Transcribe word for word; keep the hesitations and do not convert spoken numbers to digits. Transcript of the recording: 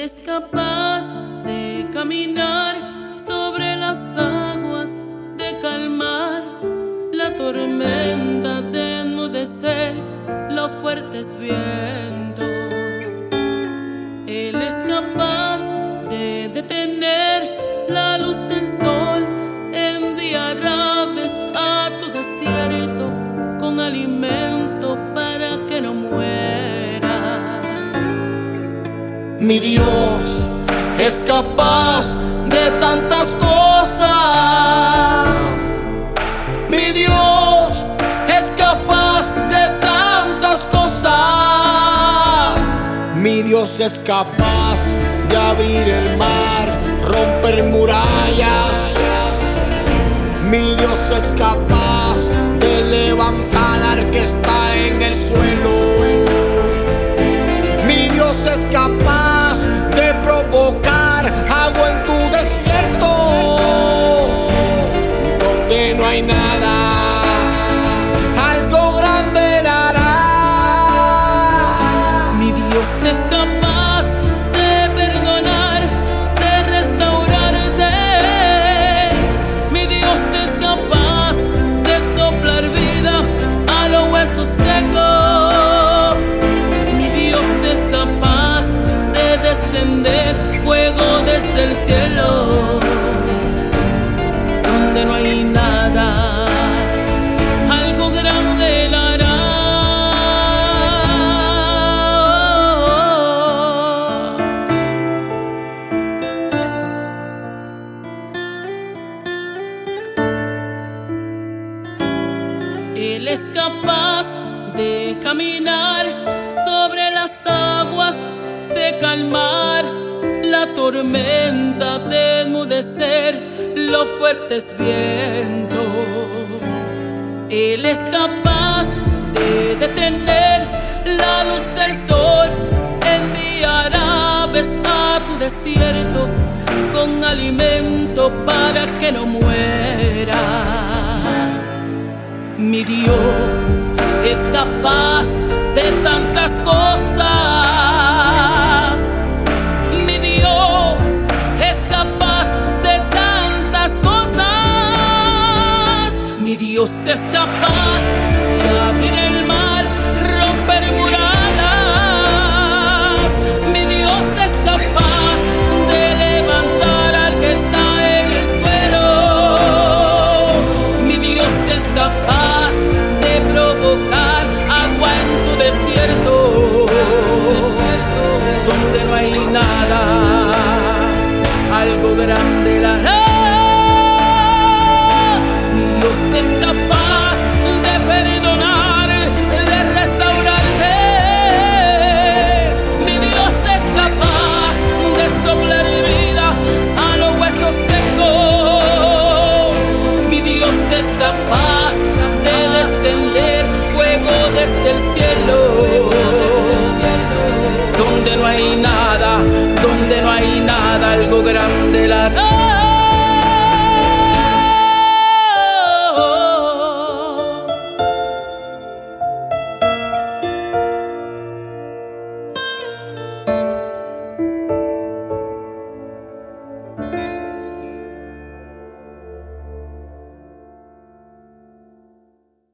es capaz de caminar sobre las aguas, de calmar la tormenta, de enmudecer los fuertes vientos. Él es capaz de detener la luz del sol, enviar aves a tu desierto con alimento para que no mueras. Mi Dios es capaz de tantas cosas. Mi Dios es capaz de tantas cosas. Mi Dios es capaz de abrir el mar, romper murallas. Mi Dios es capaz de levantar al que está en el suelo. Mi Dios es capaz de provocar agua en tu desierto, donde no hay nada, algo grande Él hará. Mi Dios es capaz de perdonar, de restaurarte. Mi Dios es capaz de soplar vida a los huesos secos. Mi Dios es capaz de descender fuego desde el cielo, donde no hay nada, algo grande Él hará. Él es capaz de caminar sobre las aguas, de calmar la tormenta, de enmudecer los fuertes vientos. Él es capaz de detener la luz del sol, enviar aves a tu desierto con alimento para que no mueras. Mi Dios es capaz de tantas cosas. Mi Dios es capaz de tantas cosas. Mi Dios es capaz de abrir el mar, romper murallas. Mi Dios es capaz de levantar al que está en el suelo. Mi Dios es capaz de provocar agua en tu desierto, donde no hay nada, algo grande Él hará. Mi Dios es capaz de perdonar, de restaurarte. Mi Dios es capaz de soplar vida a los huesos secos. Mi Dios es capaz de descender fuego desde el cielo, donde no hay nada, donde no hay nada, algo grande Él hará.